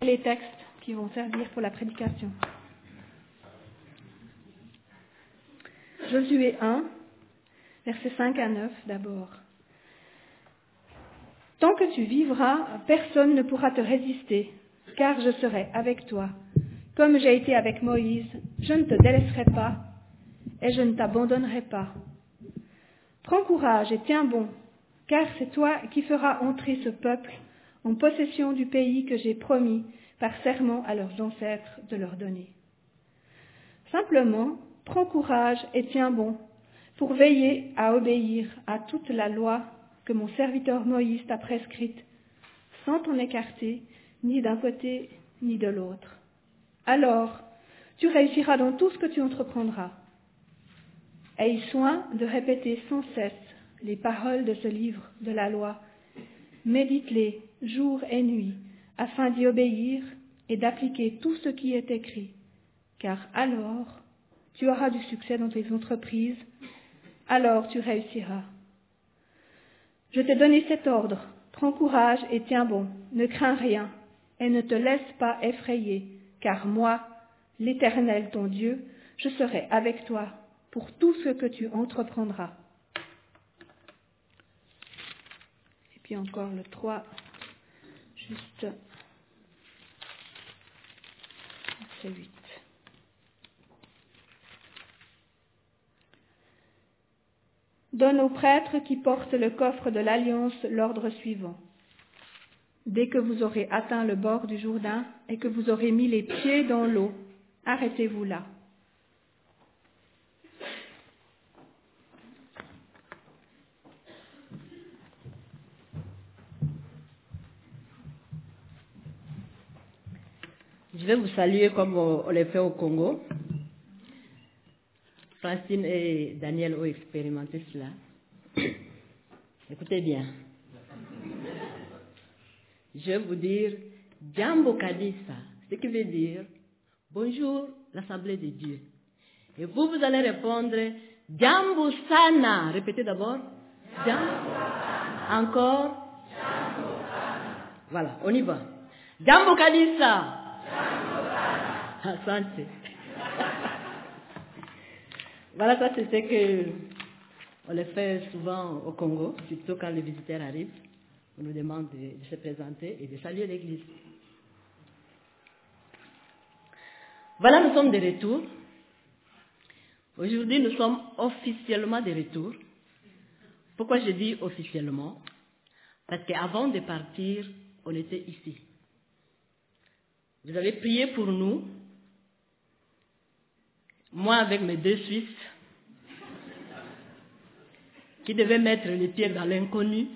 Les textes qui vont servir pour la prédication. Josué 1, versets 5 à 9 d'abord. Tant que tu vivras, personne ne pourra te résister, car je serai avec toi. Comme j'ai été avec Moïse, je ne te délaisserai pas et je ne t'abandonnerai pas. Prends courage et tiens bon, car c'est toi qui feras entrer ce peuple en possession du pays que j'ai promis par serment à leurs ancêtres de leur donner. Simplement, prends courage et tiens bon, pour veiller à obéir à toute la loi que mon serviteur Moïse t'a prescrite, sans t'en écarter, ni d'un côté ni de l'autre. Alors, tu réussiras dans tout ce que tu entreprendras. Aie soin de répéter sans cesse les paroles de ce livre de la loi. Médite-les jour et nuit, afin d'y obéir et d'appliquer tout ce qui est écrit, car alors tu auras du succès dans tes entreprises, alors tu réussiras. Je t'ai donné cet ordre, prends courage et tiens bon, ne crains rien, et ne te laisse pas effrayer, car moi, l'Éternel ton Dieu, je serai avec toi pour tout ce que tu entreprendras. Et puis encore le 3, juste verset 8. Donne aux prêtres qui portent le coffre de l'Alliance l'ordre suivant. Dès que vous aurez atteint le bord du Jourdain et que vous aurez mis les pieds dans l'eau, arrêtez-vous là. Je vais vous saluer comme on le fait au Congo. Francine et Daniel ont expérimenté cela. Écoutez bien. Je vais vous dire Jambo Kadisa, ce qui veut dire bonjour l'Assemblée de Dieu. Et vous allez répondre Jambo Sana. Répétez d'abord. Jambo Sana. Encore. Jambo Sana. Voilà, on y va. Jambo Kadisa. Asante. Voilà, ça c'est ce que on le fait souvent au Congo, surtout quand les visiteurs arrivent. On nous demande de se présenter et de saluer l'église. Voilà, nous sommes de retour. Aujourd'hui, nous sommes officiellement de retour. Pourquoi je dis officiellement? Parce qu'avant de partir, on était ici. Vous avez prié pour nous. Moi, avec mes 2 Suisses, qui devaient mettre les pieds dans l'inconnu.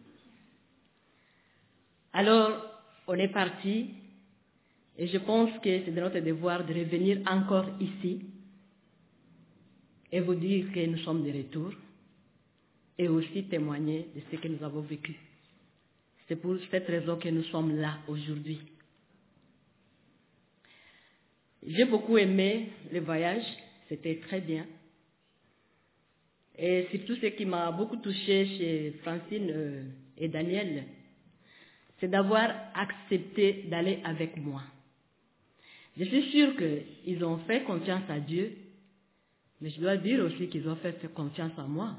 Alors, on est parti, et je pense que c'est de notre devoir de revenir encore ici, et vous dire que nous sommes de retour, et aussi témoigner de ce que nous avons vécu. C'est pour cette raison que nous sommes là aujourd'hui. J'ai beaucoup aimé le voyage, c'était très bien. Et surtout ce qui m'a beaucoup touché chez Francine et Daniel, c'est d'avoir accepté d'aller avec moi. Je suis sûre qu'ils ont fait confiance à Dieu, mais je dois dire aussi qu'ils ont fait confiance à moi.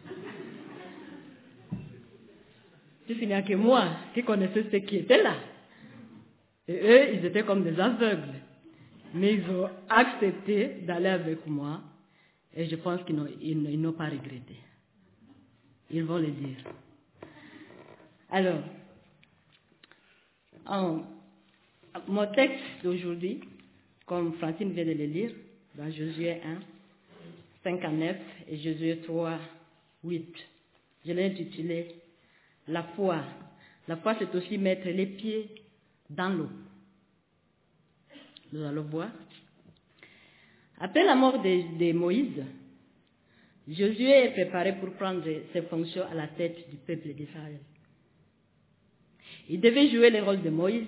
Il n'y a que moi qui connaissais ceux qui étaient là. Et eux, ils étaient comme des aveugles. Mais ils ont accepté d'aller avec moi et je pense qu'ils n'ont pas regretté. Ils vont le dire. Alors, mon texte d'aujourd'hui, comme Francine vient de le lire, dans Josué 1, 5 à 9 et Josué 3, 8, je l'ai intitulé « La foi ». La foi, c'est aussi mettre les pieds dans l'eau. Nous allons voir. Après la mort de Moïse, Josué est préparé pour prendre ses fonctions à la tête du peuple d'Israël. Il devait jouer le rôle de Moïse.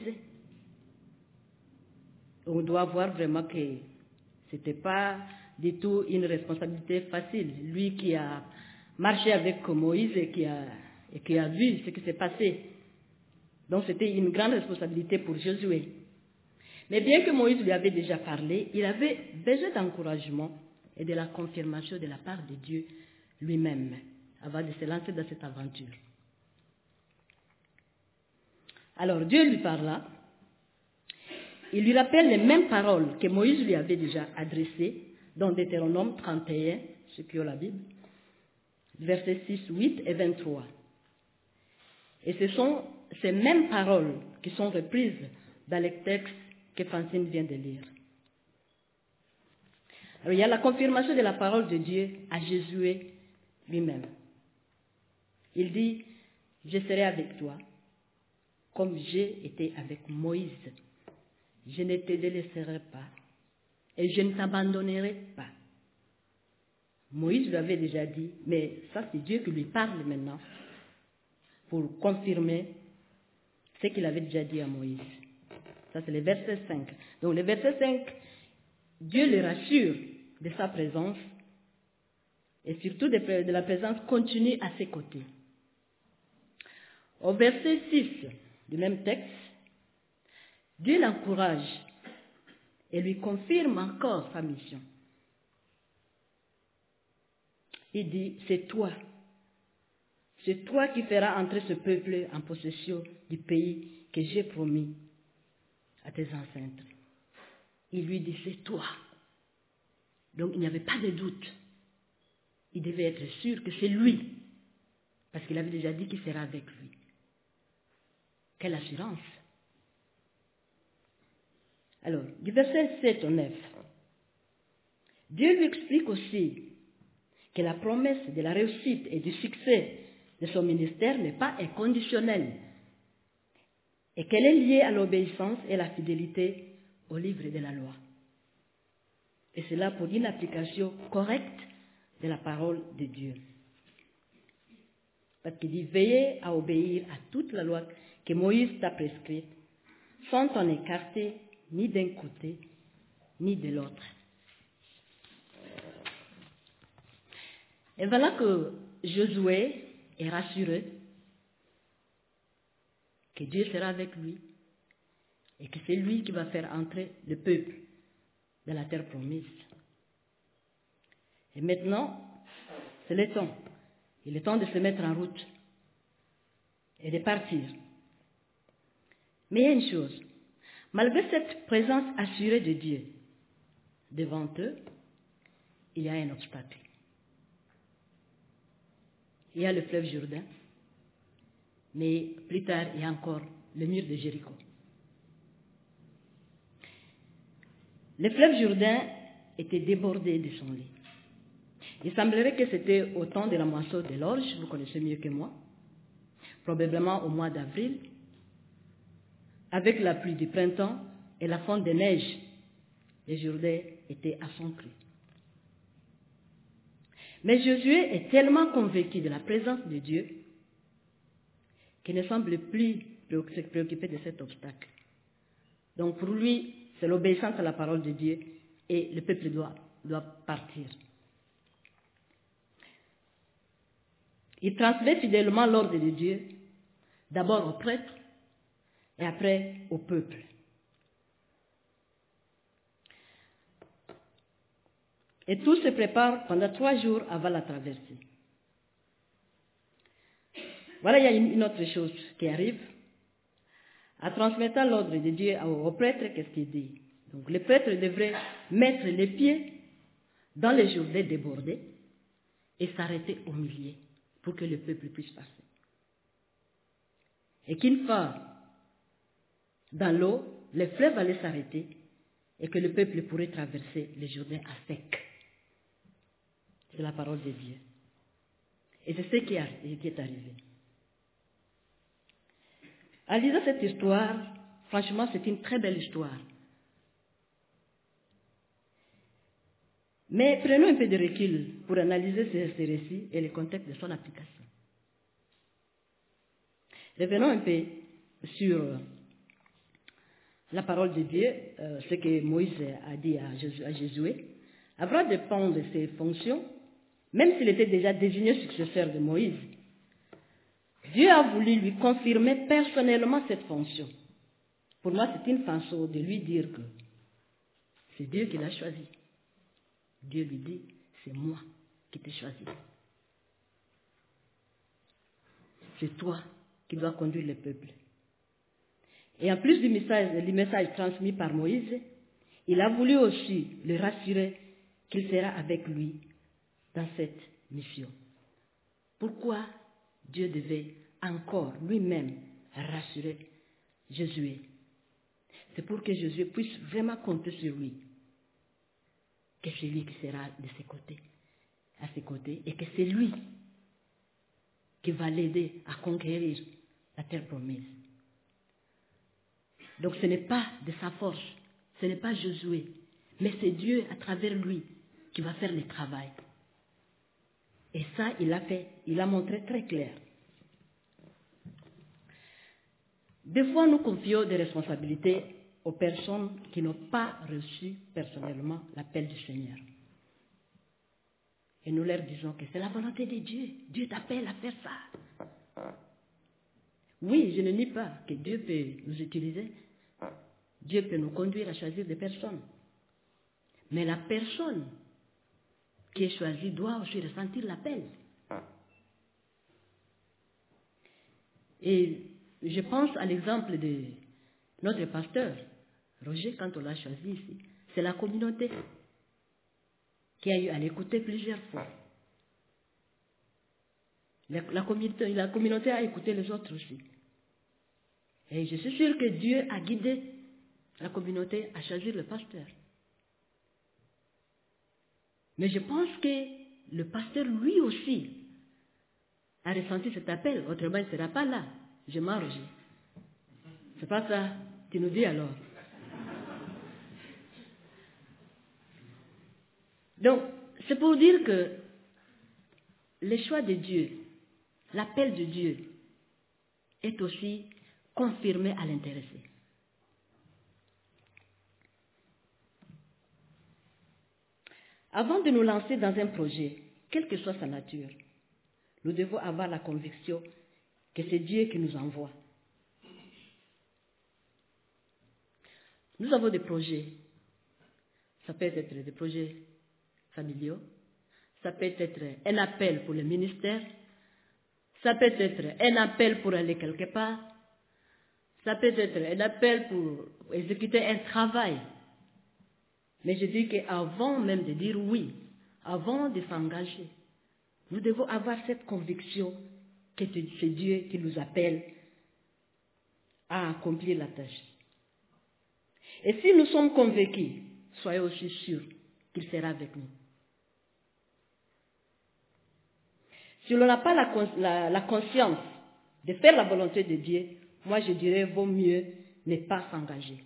On doit voir vraiment que ce n'était pas du tout une responsabilité facile. Lui qui a marché avec Moïse et qui a vu ce qui s'est passé. Donc c'était une grande responsabilité pour Josué. Mais bien que Moïse lui avait déjà parlé, il avait besoin d'encouragement et de la confirmation de la part de Dieu lui-même avant de se lancer dans cette aventure. Alors Dieu lui parla, il lui rappelle les mêmes paroles que Moïse lui avait déjà adressées dans Deutéronome 31, ceux qui ont la Bible, versets 6, 8 et 23. Et ce sont ces mêmes paroles qui sont reprises dans les textes que Francine vient de lire. Alors, il y a la confirmation de la parole de Dieu à Josué lui-même. Il dit, je serai avec toi, comme j'ai été avec Moïse. Je ne te délaisserai pas et je ne t'abandonnerai pas. Moïse lui avait déjà dit, mais ça c'est Dieu qui lui parle maintenant pour confirmer ce qu'il avait déjà dit à Moïse. Ça c'est le verset 5. Donc le verset 5, Dieu le rassure de sa présence et surtout de la présence continue à ses côtés. Au verset 6 du même texte, Dieu l'encourage et lui confirme encore sa mission. Il dit, c'est toi qui feras entrer ce peuple en possession du pays que j'ai promis à tes ancêtres. Il lui dit, c'est toi. Donc il n'y avait pas de doute. Il devait être sûr que c'est lui, parce qu'il avait déjà dit qu'il sera avec lui. Quelle assurance! Alors, du verset 7 au 9, Dieu lui explique aussi que la promesse de la réussite et du succès de son ministère n'est pas inconditionnelle et qu'elle est liée à l'obéissance et la fidélité au livre de la loi. Et cela pour une application correcte de la parole de Dieu. Parce qu'il dit, veillez à obéir à toute la loi que Moïse t'a prescrite, sans t'en écarter ni d'un côté, ni de l'autre. Et voilà que Josué est rassuré que Dieu sera avec lui et que c'est lui qui va faire entrer le peuple dans la terre promise. Et maintenant, c'est le temps. Il est temps de se mettre en route et de partir. Mais il y a une chose. Malgré cette présence assurée de Dieu devant eux, il y a un obstacle. Il y a le fleuve Jourdain, mais plus tard, il y a encore le mur de Jéricho. Le fleuve Jourdain était débordé de son lit. Il semblerait que c'était au temps de la moisson de l'orge, vous connaissez mieux que moi, probablement au mois d'avril, avec la pluie du printemps et la fonte des neiges, le Jourdain était à son cru. Mais Josué est tellement convaincu de la présence de Dieu qu'il ne semble plus se préoccuper de cet obstacle. Donc pour lui, c'est l'obéissance à la parole de Dieu et le peuple doit partir. Il transmet fidèlement l'ordre de Dieu, d'abord aux prêtres et après au peuple. Et tout se prépare pendant 3 jours avant la traversée. Voilà, il y a une autre chose qui arrive. En transmettant l'ordre de Dieu au prêtre, qu'est-ce qu'il dit? Donc le prêtre devrait mettre les pieds dans le Jourdain débordé et s'arrêter au milieu pour que le peuple puisse passer. Et qu'une fois dans l'eau, le fleuve allait s'arrêter et que le peuple pourrait traverser le Jourdain à sec. C'est la parole de Dieu. Et c'est ce qui est arrivé. En lisant cette histoire, franchement, c'est une très belle histoire. Mais prenons un peu de recul pour analyser ce récit et le contexte de son application. Revenons un peu sur la parole de Dieu, ce que Moïse a dit à Josué. Avant de prendre ses fonctions, même s'il était déjà désigné successeur de Moïse, Dieu a voulu lui confirmer personnellement cette fonction. Pour moi, c'est une façon de lui dire que c'est Dieu qui l'a choisi. Dieu lui dit, c'est moi qui t'ai choisi. C'est toi qui dois conduire le peuple. Et en plus du message transmis par Moïse, il a voulu aussi le rassurer qu'il sera avec lui dans cette mission. Pourquoi Dieu devait encore lui-même rassurer Josué? C'est pour que Josué puisse vraiment compter sur lui. Que c'est lui qui sera de ses côtés, à ses côtés, et que c'est lui qui va l'aider à conquérir la terre promise. Donc ce n'est pas de sa force, ce n'est pas Josué, mais c'est Dieu à travers lui qui va faire le travail. Et ça, il a montré très clair. Des fois, nous confions des responsabilités aux personnes qui n'ont pas reçu personnellement l'appel du Seigneur. Et nous leur disons que c'est la volonté de Dieu. Dieu t'appelle à faire ça. Oui, je ne nie pas que Dieu peut nous utiliser. Dieu peut nous conduire à choisir des personnes. Mais la personne qui est choisie doit aussi ressentir l'appel. Et je pense à l'exemple de notre pasteur, Roger, quand on l'a choisi ici. C'est la communauté qui a eu à l'écouter plusieurs fois. La communauté a écouté les autres aussi. Et je suis sûre que Dieu a guidé la communauté à choisir le pasteur. Mais je pense que le pasteur, lui aussi, a ressenti cet appel. Autrement, il ne sera pas là. Je m'en Roger. C'est pas ça. Tu nous dis alors. Donc, c'est pour dire que le choix de Dieu, l'appel de Dieu, est aussi confirmé à l'intéressé. Avant de nous lancer dans un projet, quelle que soit sa nature, nous devons avoir la conviction que c'est Dieu qui nous envoie. Nous avons des projets. Ça peut être des projets familiaux. Ça peut être un appel pour le ministère. Ça peut être un appel pour aller quelque part. Ça peut être un appel pour exécuter un travail. Mais je dis qu'avant même de dire oui, avant de s'engager, nous devons avoir cette conviction que c'est Dieu qui nous appelle à accomplir la tâche. Et si nous sommes convaincus, soyez aussi sûrs qu'il sera avec nous. Si l'on n'a pas la conscience de faire la volonté de Dieu, moi je dirais vaut mieux ne pas s'engager.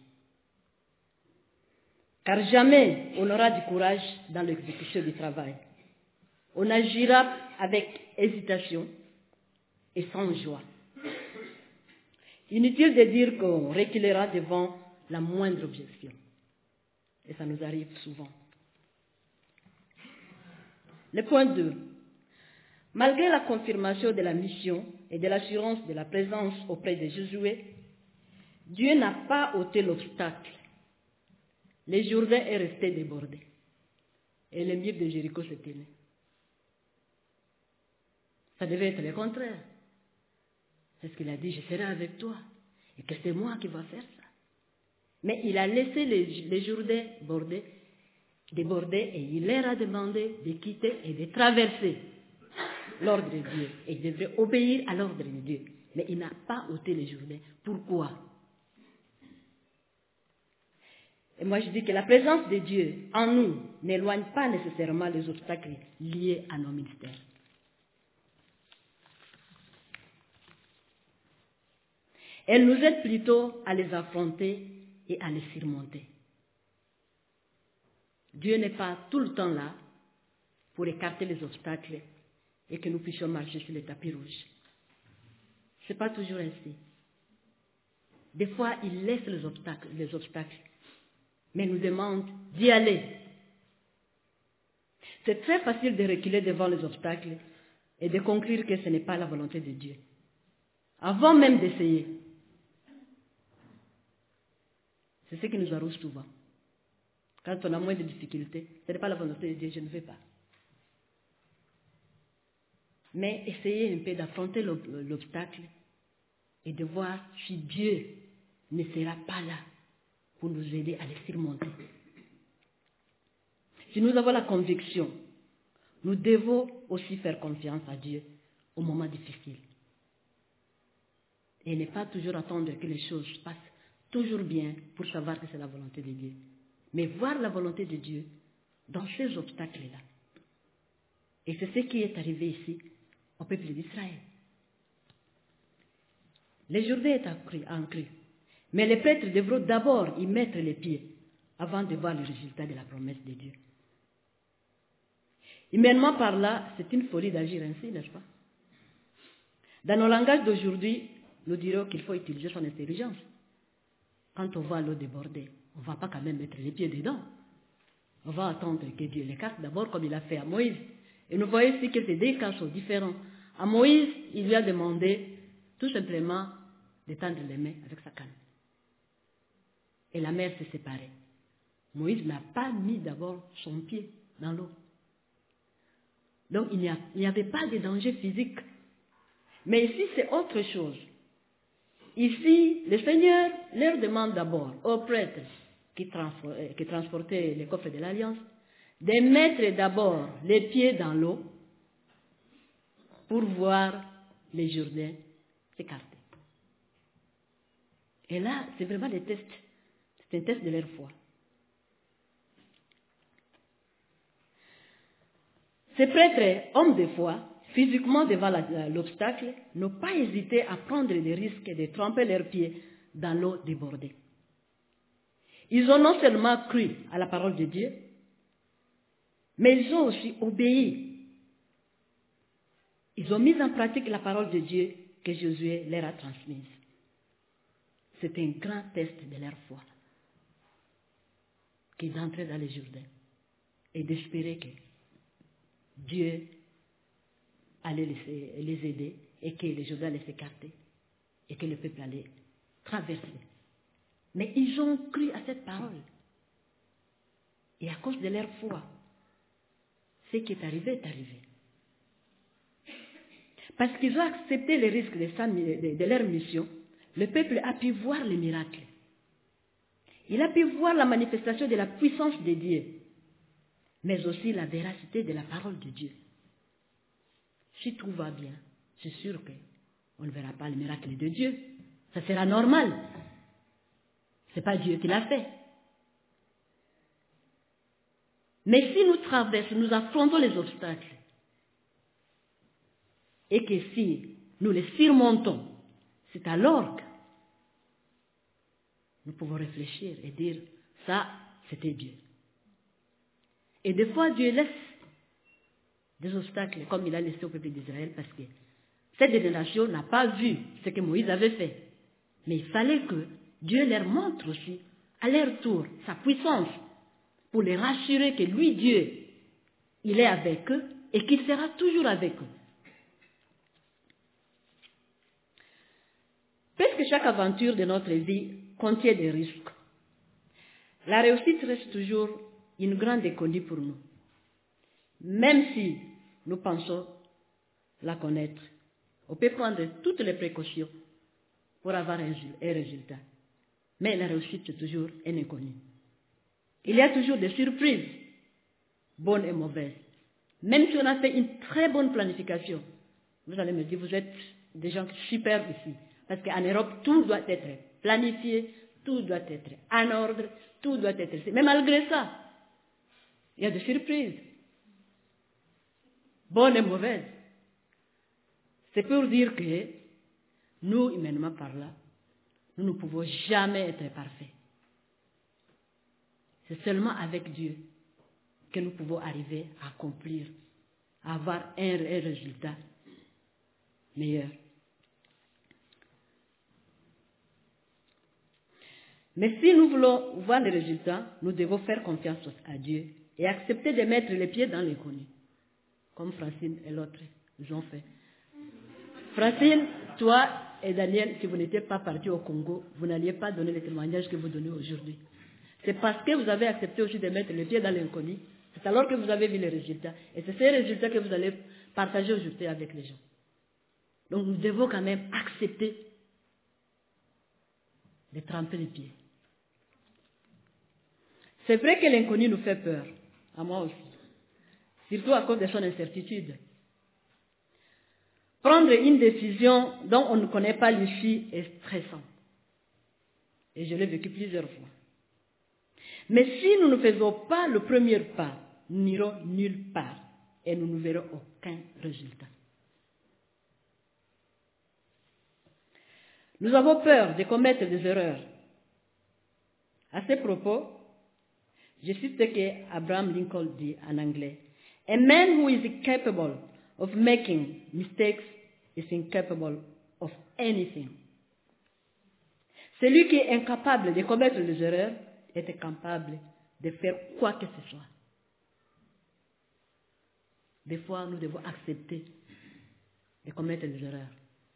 Car jamais on aura du courage dans l'exécution du travail. On agira avec hésitation et sans joie. Inutile de dire qu'on reculera devant la moindre objection. Et ça nous arrive souvent. Le point 2. Malgré la confirmation de la mission et de l'assurance de la présence auprès de Josué, Dieu n'a pas ôté l'obstacle. Le Jourdain est resté débordé. Et le mur de Jéricho s'est tenu. Ça devait être le contraire. Parce qu'il a dit, je serai avec toi. Et que c'est moi qui vais faire ça. Mais il a laissé les Jourdains déborder et il leur a demandé de quitter et de traverser l'ordre de Dieu. Et il devrait obéir à l'ordre de Dieu. Mais il n'a pas ôté les Jourdains. Pourquoi? Et moi je dis que la présence de Dieu en nous n'éloigne pas nécessairement les obstacles liés à nos ministères. Elle nous aide plutôt à les affronter et à les surmonter. Dieu n'est pas tout le temps là pour écarter les obstacles et que nous puissions marcher sur les tapis rouges. Ce n'est pas toujours ainsi. Des fois, il laisse les obstacles, mais nous demande d'y aller. C'est très facile de reculer devant les obstacles et de conclure que ce n'est pas la volonté de Dieu. Avant même d'essayer. C'est ce qui nous arrose souvent. Quand on a moins de difficultés, ce n'est pas la volonté de Dieu, je ne veux pas. Mais essayez un peu d'affronter l'obstacle et de voir si Dieu ne sera pas là pour nous aider à les surmonter. Si nous avons la conviction, nous devons aussi faire confiance à Dieu au moment difficile. Et ne pas toujours attendre que les choses passent toujours bien pour savoir que c'est la volonté de Dieu. Mais voir la volonté de Dieu dans ces obstacles-là. Et c'est ce qui est arrivé ici au peuple d'Israël. Les Jourdains est en cru. Mais les prêtres devront d'abord y mettre les pieds avant de voir le résultat de la promesse de Dieu. Humainement par là, c'est une folie d'agir ainsi, n'est-ce pas? Dans nos langages d'aujourd'hui, nous dirons qu'il faut utiliser son intelligence. Quand on voit l'eau déborder, on ne va pas quand même mettre les pieds dedans. On va attendre que Dieu l'écarte d'abord comme il a fait à Moïse. Et nous voyons ici que ces deux cas sont différents. À Moïse, il lui a demandé tout simplement de tendre les mains avec sa canne. Et la mer s'est séparée. Moïse n'a pas mis d'abord son pied dans l'eau. Donc il n'y avait pas de danger physique. Mais ici, c'est autre chose. Ici, le Seigneur leur demande d'abord aux prêtres qui transportaient les coffres de l'Alliance de mettre d'abord les pieds dans l'eau pour voir les Jourdains s'écarter. Et là, c'est vraiment des tests. C'est un test de leur foi. Ces prêtres, hommes de foi, physiquement devant l'obstacle, n'ont pas hésité à prendre le risque de tremper leurs pieds dans l'eau débordée. Ils ont non seulement cru à la parole de Dieu, mais ils ont aussi obéi. Ils ont mis en pratique la parole de Dieu que Josué leur a transmise. C'est un grand test de leur foi, qui d'entrer dans les Jourdains et d'espérer que Dieu allait les aider et que les Jourdains allaient s'écarter et que le peuple allait traverser. Mais ils ont cru à cette parole. Et à cause de leur foi, ce qui est arrivé est arrivé. Parce qu'ils ont accepté les risques de leur mission, le peuple a pu voir les miracles. Il a pu voir la manifestation de la puissance de Dieu, mais aussi la véracité de la parole de Dieu. Si tout va bien, c'est sûr qu'on ne verra pas le miracle de Dieu. Ça sera normal. Ce n'est pas Dieu qui l'a fait. Mais si nous traversons, nous affrontons les obstacles, et que si nous les surmontons, c'est alors que nous pouvons réfléchir et dire, ça, c'était Dieu. Et des fois, Dieu laisse des obstacles comme il a laissé au peuple d'Israël parce que cette génération n'a pas vu ce que Moïse avait fait. Mais il fallait que Dieu leur montre aussi, à leur tour, sa puissance pour les rassurer que lui, Dieu, il est avec eux et qu'il sera toujours avec eux. Puisque chaque aventure de notre vie contient des risques, la réussite reste toujours une grande inconnue pour nous. Même si nous pensons la connaître, on peut prendre toutes les précautions pour avoir un résultat. Mais la réussite, c'est toujours un inconnu. Il y a toujours des surprises, bonnes et mauvaises. Même si on a fait une très bonne planification, vous allez me dire, vous êtes des gens super ici. Parce qu'en Europe, tout doit être planifié, tout doit être en ordre, tout doit être... Mais malgré ça, il y a des surprises, bonnes et mauvaises. C'est pour dire que nous, humainement parlant, nous ne pouvons jamais être parfaits. C'est seulement avec Dieu que nous pouvons arriver à accomplir, à avoir un résultat meilleur. Mais si nous voulons voir les résultats, nous devons faire confiance à Dieu et accepter de mettre les pieds dans l'inconnu, comme Francine et l'autre ils ont fait. Francine, toi, et Daniel, si vous n'étiez pas parti au Congo, vous n'alliez pas donner les témoignages que vous donnez aujourd'hui. C'est parce que vous avez accepté aussi de mettre le pied dans l'inconnu. C'est alors que vous avez vu les résultats. Et c'est ces résultats que vous allez partager aujourd'hui avec les gens. Donc nous devons quand même accepter de tremper les pieds. C'est vrai que l'inconnu nous fait peur, à moi aussi, surtout à cause de son incertitude. Prendre une décision dont on ne connaît pas l'issue est stressant. Et je l'ai vécu plusieurs fois. Mais si nous ne faisons pas le premier pas, nous n'irons nulle part et nous ne verrons aucun résultat. Nous avons peur de commettre des erreurs. À ce propos, je cite ce que Abraham Lincoln dit en anglais. A man who is capable of making mistakes is incapable of anything. Celui qui est incapable de commettre des erreurs est incapable de faire quoi que ce soit. Des fois, nous devons accepter de commettre des erreurs.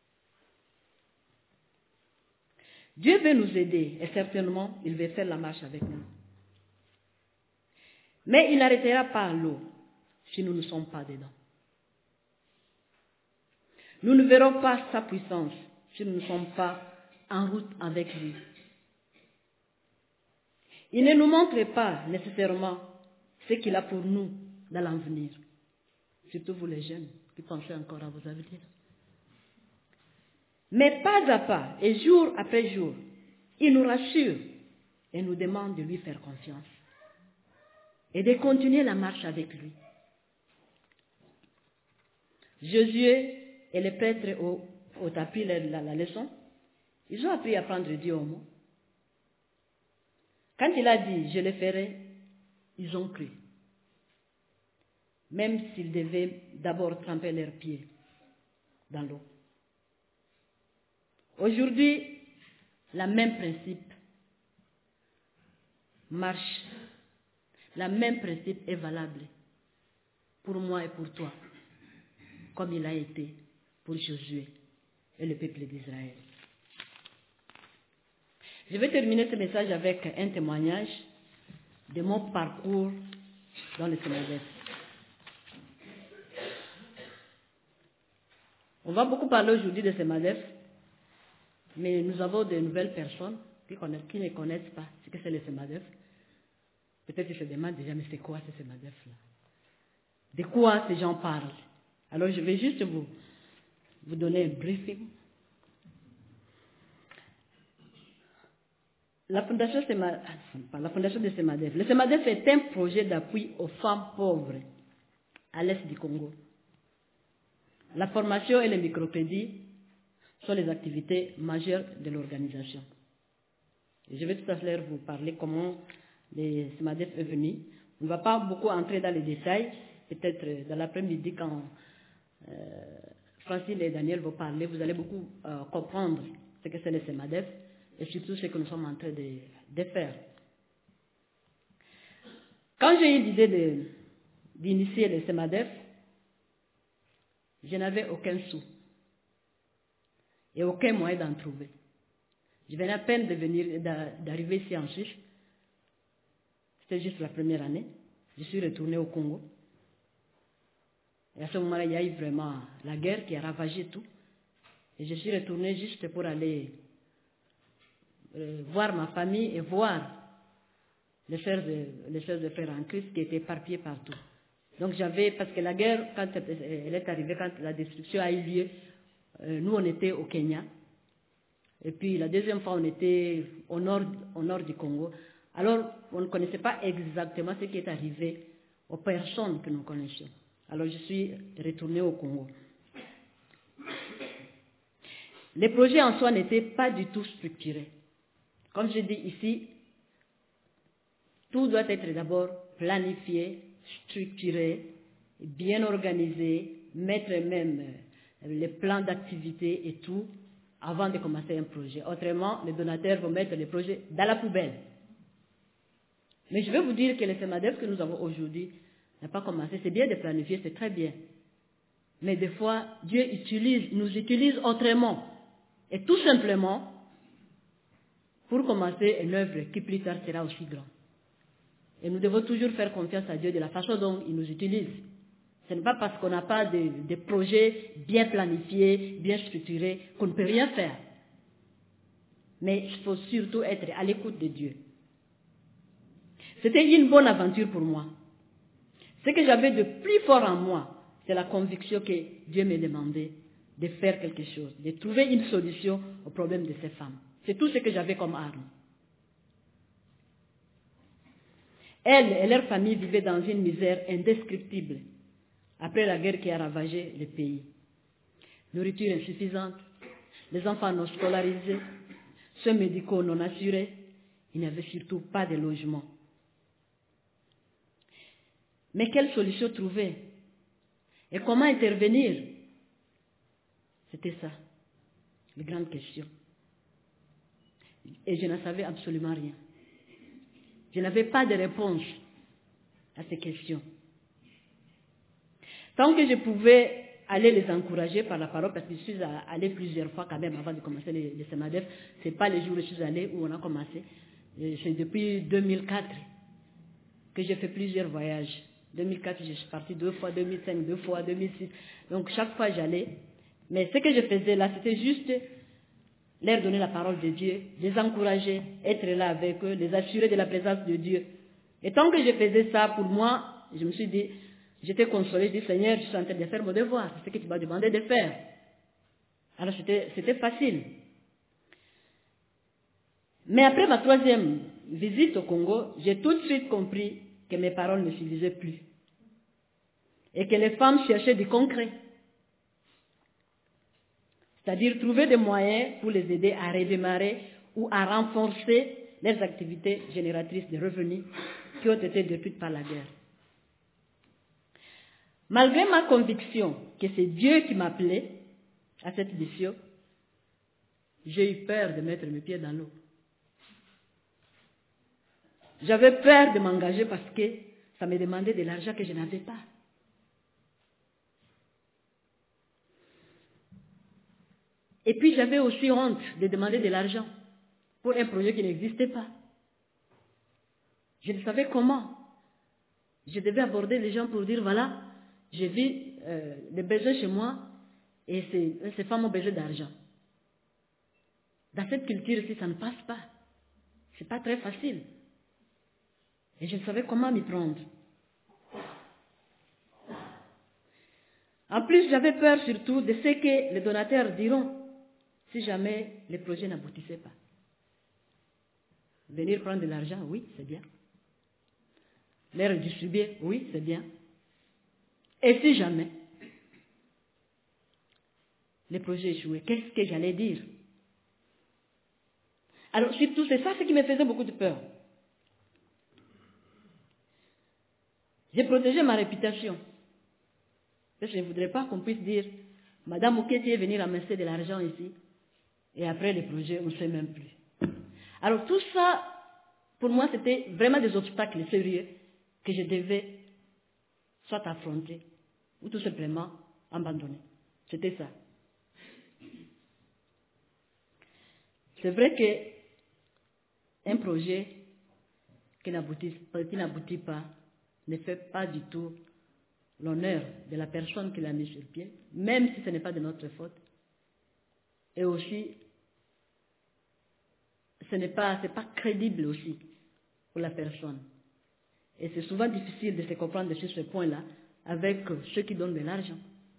Dieu veut nous aider et certainement, il veut faire la marche avec nous. Mais il n'arrêtera pas l'eau si nous ne sommes pas dedans. Nous ne verrons pas sa puissance si nous ne sommes pas en route avec lui. Il ne nous montre pas nécessairement ce qu'il a pour nous dans l'avenir. Surtout vous les jeunes qui pensez encore à vos avenirs. Mais pas à pas et jour après jour, il nous rassure et nous demande de lui faire confiance et de continuer la marche avec lui. Josué et les prêtres ont appris la leçon. Ils ont appris à prendre Dieu au mot. Quand il a dit « je le ferai », ils ont cru. Même s'ils devaient d'abord tremper leurs pieds dans l'eau. Aujourd'hui, le même principe marche. Le même principe est valable pour moi et pour toi, comme il a été pour Josué et le peuple d'Israël. Je vais terminer ce message avec un témoignage de mon parcours dans le SEMADEF. On va beaucoup parler aujourd'hui de SEMADEF, mais nous avons de nouvelles personnes qui ne connaissent pas ce que c'est le SEMADEF. Peut-être qu'ils se demandent déjà, mais c'est quoi ce SEMADEF-là? De quoi ces gens parlent? Alors je vais juste vous donner un briefing. La fondation de SEMADEF. Le SEMADEF est un projet d'appui aux femmes pauvres à l'est du Congo. La formation et le microcrédit sont les activités majeures de l'organisation. Et je vais tout à l'heure vous parler comment le SEMADEF est venu. On ne va pas beaucoup entrer dans les détails. Peut-être dans l'après-midi, quand Francine et Daniel vont parler, vous allez beaucoup comprendre ce que c'est le SEMADEF et surtout ce que nous sommes en train de faire. Quand j'ai eu l'idée d'initier le SEMADEF, je n'avais aucun sou et aucun moyen d'en trouver. Je venais à peine d'arriver ici en Suisse. C'était juste la première année. Je suis retournée au Congo. Et à ce moment-là, il y a eu vraiment la guerre qui a ravagé tout. Et je suis retournée juste pour aller voir ma famille et voir les frères de frères en Christ qui étaient éparpillés partout. Donc parce que la guerre, quand elle est arrivée, quand la destruction a eu lieu, nous on était au Kenya. Et puis la deuxième fois, on était au nord du Congo. Alors, on ne connaissait pas exactement ce qui est arrivé aux personnes que nous connaissions. Alors, je suis retournée au Congo. Les projets en soi n'étaient pas du tout structurés. Comme je dis ici, tout doit être d'abord planifié, structuré, bien organisé, mettre même les plans d'activité et tout avant de commencer un projet. Autrement, les donateurs vont mettre les projets dans la poubelle. Mais je vais vous dire que le SEMADEF que nous avons aujourd'hui n'a pas commencé. C'est bien de planifier, c'est très bien. Mais des fois, Dieu nous utilise autrement Et tout simplement, pour commencer une œuvre qui plus tard sera aussi grande. Et nous devons toujours faire confiance à Dieu de la façon dont il nous utilise. Ce n'est pas parce qu'on n'a pas de projets bien planifiés, bien structurés, qu'on ne peut rien faire. Mais il faut surtout être à l'écoute de Dieu. C'était une bonne aventure pour moi. Ce que j'avais de plus fort en moi, c'est la conviction que Dieu me demandait de faire quelque chose, de trouver une solution au problème de ces femmes. C'est tout ce que j'avais comme arme. Elles et leur famille vivaient dans une misère indescriptible après la guerre qui a ravagé le pays. Nourriture insuffisante, les enfants non scolarisés, soins médicaux non assurés, il n'y avait surtout pas de logement. Mais quelle solution trouver? Et comment intervenir? C'était ça, la grande question. Et je n'en savais absolument rien. Je n'avais pas de réponse à ces questions. Tant que je pouvais aller les encourager par la parole, parce que je suis allée plusieurs fois quand même avant de commencer les SEMADEF, ce n'est pas les jours où je suis allée où on a commencé. C'est depuis 2004 que j'ai fait plusieurs voyages. 2004, je suis partie 2 fois, 2005, 2 fois, 2006. Donc chaque fois j'allais. Mais ce que je faisais là, c'était juste leur donner la parole de Dieu, les encourager, être là avec eux, les assurer de la présence de Dieu. Et tant que je faisais ça, pour moi, je me suis dit, j'étais consolée, je dis, Seigneur, je suis en train de faire mon devoir, c'est ce que tu m'as demandé de faire. Alors c'était facile. Mais après ma 3e visite au Congo, j'ai tout de suite compris que mes paroles ne suffisaient plus. Et que les femmes cherchaient du concret. C'est-à-dire trouver des moyens pour les aider à redémarrer ou à renforcer leurs activités génératrices de revenus qui ont été détruites par la guerre. Malgré ma conviction que c'est Dieu qui m'appelait à cette mission, j'ai eu peur de mettre mes pieds dans l'eau. J'avais peur de m'engager parce que ça me demandait de l'argent que je n'avais pas. Et puis j'avais aussi honte de demander de l'argent pour un projet qui n'existait pas. Je ne savais comment. Je devais aborder les gens pour dire, voilà, j'ai vu des besoins chez moi et ces femmes ont besoin d'argent. Dans cette culture-ci, ça ne passe pas. Ce n'est pas très facile. Et je ne savais comment m'y prendre. En plus, j'avais peur surtout de ce que les donateurs diront si jamais le projet n'aboutissait pas. Venir prendre de l'argent, oui, c'est bien. Les redistribuer, oui, c'est bien. Et si jamais le projet échouait, qu'est-ce que j'allais dire? Alors, surtout, c'est ça ce qui me faisait beaucoup de peur. J'ai protégé ma réputation. Parce que je ne voudrais pas qu'on puisse dire, Madame Oketi est venue ramasser de l'argent ici, et après le projet, on ne sait même plus. Alors tout ça, pour moi, c'était vraiment des obstacles sérieux que je devais soit affronter, ou tout simplement abandonner. C'était ça. C'est vrai qu'un projet qui n'aboutit pas ne fait pas du tout l'honneur de la personne qui l'a mis sur pied, même si ce n'est pas de notre faute. Et aussi, ce n'est pas crédible aussi pour la personne. Et c'est souvent difficile de se comprendre sur ce point-là avec ceux qui donnent de l'argent.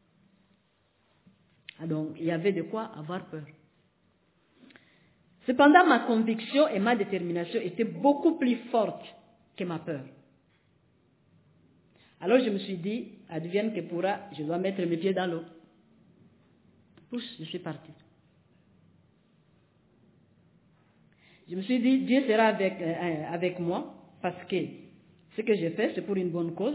Donc, il y avait de quoi avoir peur. Cependant, ma conviction et ma détermination étaient beaucoup plus fortes que ma peur. Alors je me suis dit, advienne que pourra, je dois mettre mes pieds dans l'eau. Pousse, je suis partie. Je me suis dit, Dieu sera avec moi, parce que ce que j'ai fait, c'est pour une bonne cause.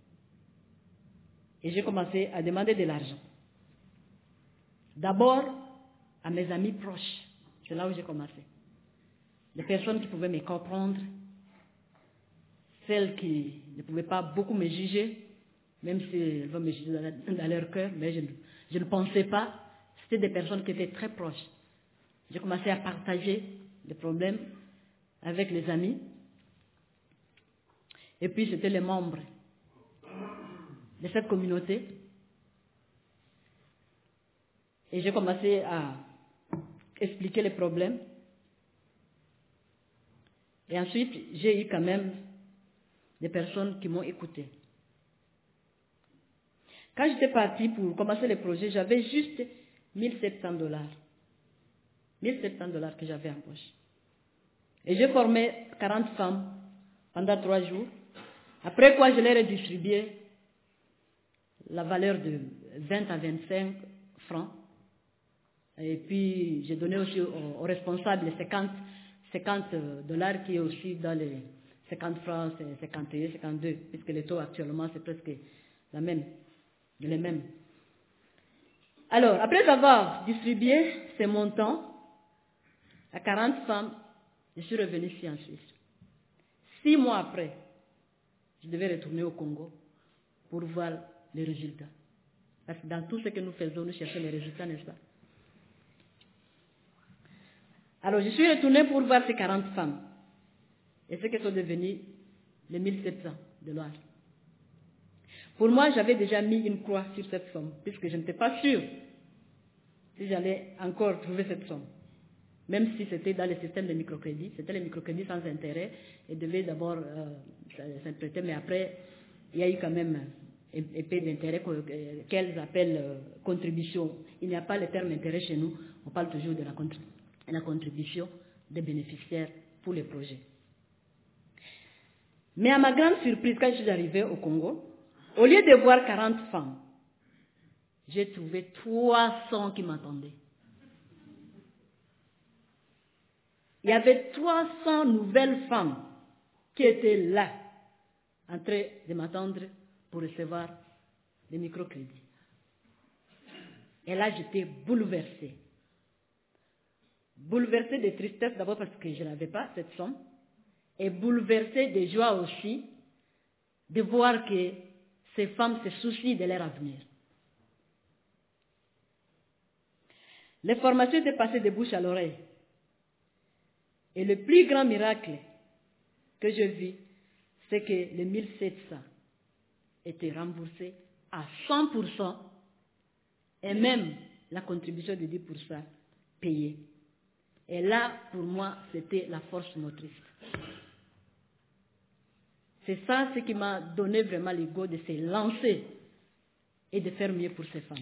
Et j'ai commencé à demander de l'argent. D'abord, à mes amis proches. C'est là où j'ai commencé. Les personnes qui pouvaient me comprendre, celles qui ne pouvaient pas beaucoup me juger, même si elles vont me juger dans leur cœur, mais je ne pensais pas. C'était des personnes qui étaient très proches. J'ai commencé à partager les problèmes avec les amis. Et puis, c'était les membres de cette communauté. Et j'ai commencé à expliquer les problèmes. Et ensuite, j'ai eu quand même des personnes qui m'ont écouté. Quand j'étais partie pour commencer le projet, j'avais juste $1 700 $1 700 que j'avais en poche. Et j'ai formé 40 femmes pendant 3 jours. Après quoi, je leur ai distribué la valeur de 20 à 25 francs. Et puis, j'ai donné aussi aux responsables 50 $ qui est aussi dans les 50 francs, 51, 52, puisque le taux actuellement, c'est presque les mêmes. Alors, après avoir distribué ces montants à 40 femmes, je suis revenue ici en Suisse. 6 mois après, je devais retourner au Congo pour voir les résultats. Parce que dans tout ce que nous faisons, nous cherchons les résultats, n'est-ce pas? Alors, je suis retournée pour voir ces 40 femmes. Et ce qu'elles sont devenues les 1700 $. Pour moi, j'avais déjà mis une croix sur cette somme, puisque je n'étais pas sûre si j'allais encore trouver cette somme. Même si c'était dans le système de microcrédit, c'était les microcrédits sans intérêt, et devaient d'abord s'imprêter, mais après, il y a eu quand même un peu d'intérêt qu'elles appellent contribution. Il n'y a pas le terme intérêt chez nous, on parle toujours de la contribution des bénéficiaires pour les projets. Mais à ma grande surprise, quand je suis arrivée au Congo, au lieu de voir 40 femmes, j'ai trouvé 300 qui m'attendaient. Il y avait 300 nouvelles femmes qui étaient là, en train de m'attendre pour recevoir des microcrédits. Et là, j'étais bouleversée. Bouleversée de tristesse d'abord parce que je n'avais pas cette somme, et bouleversée de joie aussi de voir que ces femmes se soucient de leur avenir. Les formations étaient passées de bouche à l'oreille. Et le plus grand miracle que je vis, c'est que les 1700 étaient remboursés à 100% et même la contribution de 10% payée. Et là, pour moi, c'était la force motrice. C'est ça ce qui m'a donné vraiment l'ego de se lancer et de faire mieux pour ces femmes.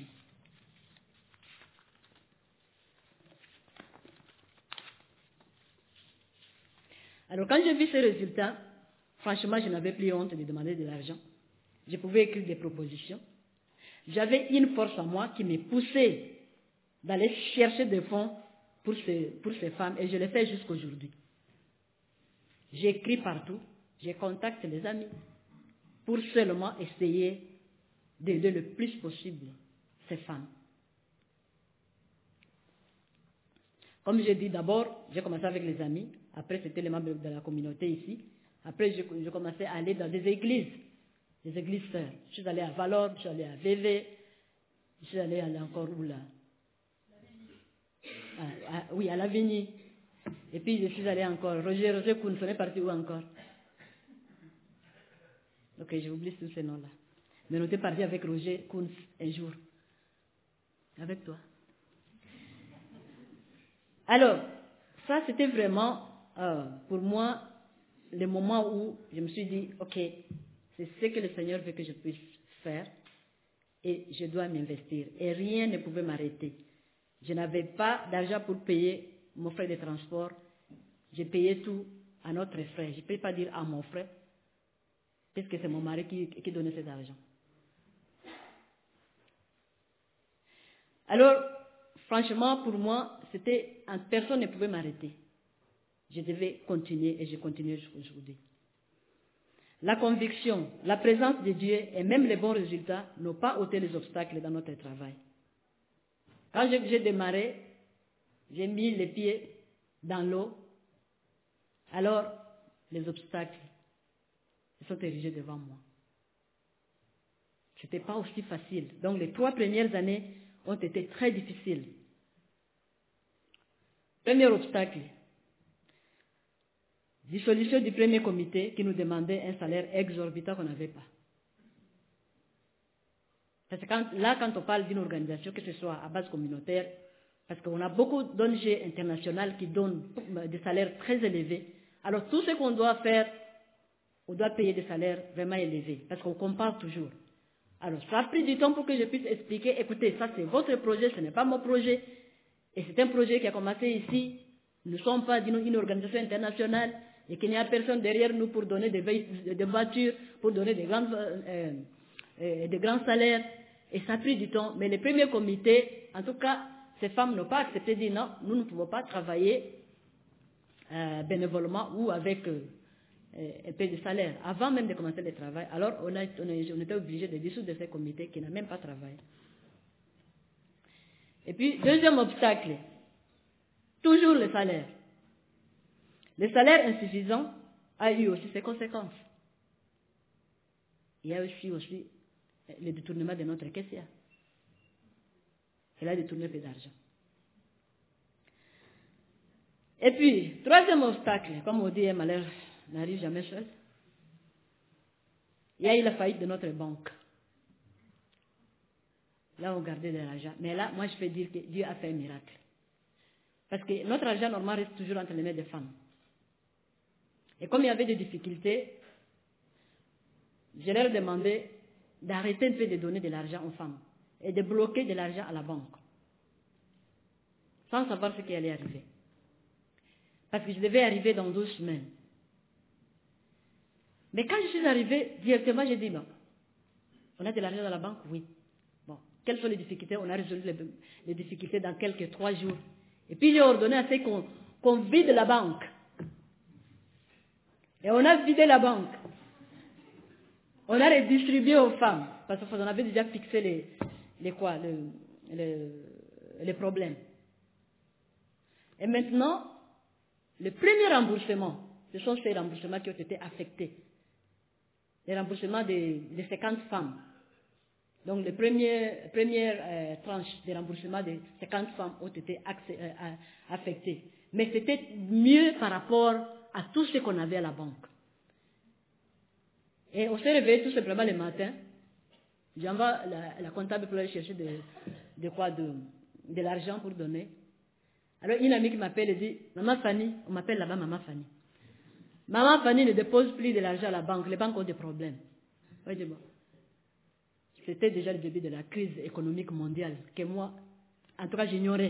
Alors quand j'ai vu ces résultats, franchement, je n'avais plus honte de demander de l'argent. Je pouvais écrire des propositions. J'avais une force en moi qui me poussait d'aller chercher des fonds pour ces femmes, et je le fais jusqu'aujourd'hui. J'écris partout, je contacte les amis pour seulement essayer d'aider le plus possible ces femmes. Comme j'ai dit, d'abord, j'ai commencé avec les amis, après c'était les membres de la communauté ici, après je commençais à aller dans des églises sœurs. Je suis allée à Valor, je suis allée à VV, je suis allée encore où là? Oui, à Lavigny. Et puis je suis allée encore, Roger Koun, on est parti où encore? Ok, j'ai oublié tous ces noms-là. Mais on était parti avec Roger Koun un jour. Avec toi. Alors, ça c'était vraiment, pour moi, le moment où je me suis dit, ok, c'est ce que le Seigneur veut que je puisse faire et je dois m'investir. Et rien ne pouvait m'arrêter. Je n'avais pas d'argent pour payer mon frais de transport. J'ai payé tout à notre frère. Je ne peux pas dire à mon frère, puisque c'est mon mari qui donnait cet argent. Alors, franchement, pour moi, personne ne pouvait m'arrêter. Je devais continuer et je continue jusqu'aujourd'hui. La conviction, la présence de Dieu et même les bons résultats n'ont pas ôté les obstacles dans notre travail. Quand j'ai démarré, j'ai mis les pieds dans l'eau, alors les obstacles sont érigés devant moi. Ce n'était pas aussi facile. Donc les 3 premières années ont été très difficiles. Premier obstacle. Dissolution du premier comité qui nous demandait un salaire exorbitant qu'on n'avait pas. Parce que quand on parle d'une organisation, que ce soit à base communautaire, parce qu'on a beaucoup d'ONG internationales qui donnent des salaires très élevés, alors tout ce qu'on doit faire, on doit payer des salaires vraiment élevés, parce qu'on compare toujours. Alors ça a pris du temps pour que je puisse expliquer, écoutez, ça c'est votre projet, ce n'est pas mon projet, et c'est un projet qui a commencé ici, nous ne sommes pas une organisation internationale, et qu'il n'y a personne derrière nous pour donner des voitures, pour donner des grands salaires, et ça a pris du temps. Mais les premiers comités, en tout cas, ces femmes n'ont pas accepté de dire non, nous ne pouvons pas travailler bénévolement ou avec un peu de salaire. Avant même de commencer le travail, alors on était obligé de dissoudre ces comités qui n'ont même pas travaillé. Et puis, deuxième obstacle, toujours le salaire. Le salaire insuffisant a eu aussi ses conséquences. Il y a aussi le détournement de notre caissière. Elle a détourné peu d'argent. Et puis, troisième obstacle, comme on dit, un malheur n'arrive jamais seul. Il y a eu la faillite de notre banque. Là, on gardait de l'argent. Mais là, moi, je peux dire que Dieu a fait un miracle. Parce que notre argent, normalement, reste toujours entre les mains des femmes. Et comme il y avait des difficultés, je leur ai demandé d'arrêter un peu de donner de l'argent aux femmes et de bloquer de l'argent à la banque, sans savoir ce qui allait arriver. Parce que je devais arriver dans 12 semaines. Mais quand je suis arrivée, directement, j'ai dit non. On a de l'argent dans la banque? Oui. Bon, quelles sont les difficultés? On a résolu les difficultés dans quelques 3 jours. Et puis j'ai ordonné à ceux qu'on vide la banque. Et on a vidé la banque. On a redistribué aux femmes. Parce qu'on avait déjà fixé les problèmes. Et maintenant, le premier remboursement, ce sont ces remboursements qui ont été affectés. Les remboursements de 50 femmes. Donc, les premières tranches des remboursements de 50 femmes ont été affectées. Mais c'était mieux par rapport à tout ce qu'on avait à la banque. Et on s'est réveillé tout simplement le matin. J'envoie la comptable pour aller chercher de l'argent pour donner. Alors une amie qui m'appelle et dit, Maman Fanny, on m'appelle là-bas Maman Fanny. Maman Fanny ne dépose plus de l'argent à la banque, les banques ont des problèmes. Oui, bon. C'était déjà le début de la crise économique mondiale que moi, en tout cas, j'ignorais.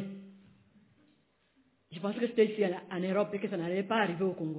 Je pensais que c'était ici en Europe et que ça n'allait pas arriver au Congo.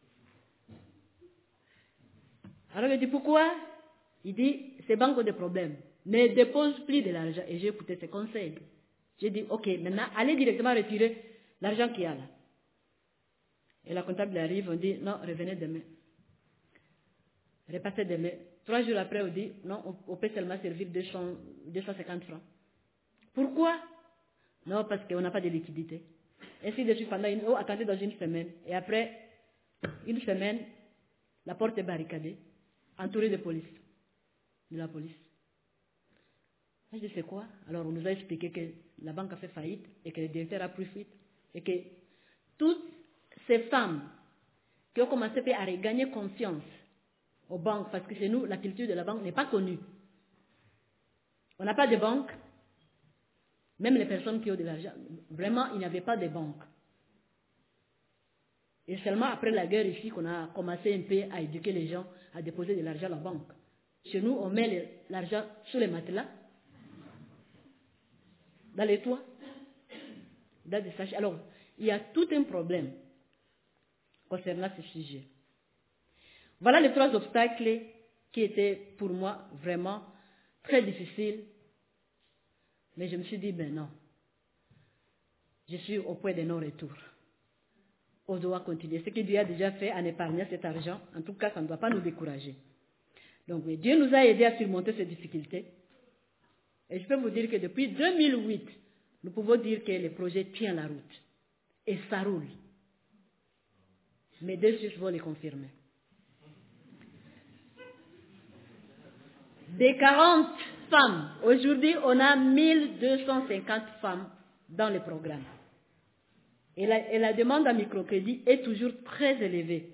Alors il dit, pourquoi? Il dit, ces banques ont des problèmes. Ne dépose plus de l'argent. Et j'ai écouté ses conseils. J'ai dit, ok, maintenant, allez directement retirer l'argent qu'il y a là. Et la comptable arrive, on dit, non, revenez demain. Repassez demain. 3 jours après, on dit, non, on peut seulement servir 250 francs. Pourquoi? Non, parce qu'on n'a pas de liquidité. Ainsi de suite, pendant attendez dans une semaine. Et après, une semaine, la porte est barricadée, entourée de police. De la police. Je dis, c'est quoi? Alors, on nous a expliqué que la banque a fait faillite et que le directeur a pris fuite. Et que toutes ces femmes qui ont commencé à regagner confiance aux banques, parce que chez nous, la culture de la banque n'est pas connue. On n'a pas de banque. Même les personnes qui ont de l'argent, vraiment, il n'y avait pas de banque. Et seulement après la guerre ici qu'on a commencé un peu à éduquer les gens à déposer de l'argent à la banque. Chez nous, on met l'argent sous les matelas, dans les toits, dans des sachets. Alors, il y a tout un problème concernant ce sujet. Voilà les 3 obstacles qui étaient pour moi vraiment très difficiles. Mais je me suis dit, ben non, je suis au point de non-retour. On doit continuer. Ce que Dieu a déjà fait en épargnant cet argent, en tout cas, ça ne doit pas nous décourager. Donc, Dieu nous a aidés à surmonter ces difficultés. Et je peux vous dire que depuis 2008, nous pouvons dire que le projet tient la route. Et ça roule. Mes 2 fils vont le confirmer. Des 40 femmes, aujourd'hui, on a 1250 femmes dans le programme. Et la demande à microcrédit est toujours très élevée.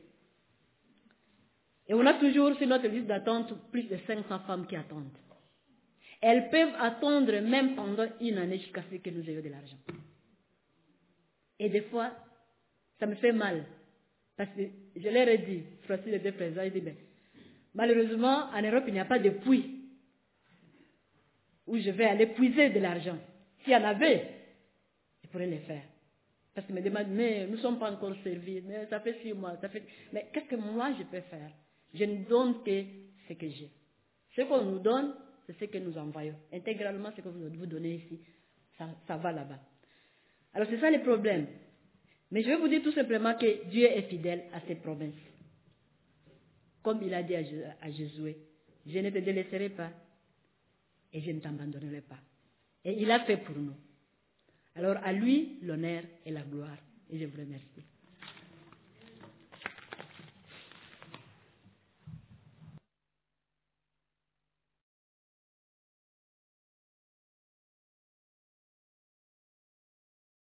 Et on a toujours sur notre liste d'attente plus de 500 femmes qui attendent. Elles peuvent attendre même pendant une année jusqu'à ce que nous ayons de l'argent. Et des fois, ça me fait mal. Parce que je leur ai dit, Francis était présent, il dit, ben, malheureusement, en Europe, il n'y a pas de puits où je vais aller puiser de l'argent. S'il y en avait, je pourrais le faire. Parce qu'ils me demandent, mais nous ne sommes pas encore servis, mais ça fait 6 mois, mais qu'est-ce que moi je peux faire? Je ne donne que ce que j'ai. Ce qu'on nous donne, c'est ce que nous envoyons. Intégralement, ce que vous donnez ici, ça va là-bas. Alors c'est ça le problème. Mais je vais vous dire tout simplement que Dieu est fidèle à ses promesses. Comme il a dit à Josué, je ne te délaisserai pas et je ne t'abandonnerai pas. Et il a fait pour nous. Alors à lui l'honneur et la gloire. Et je vous remercie.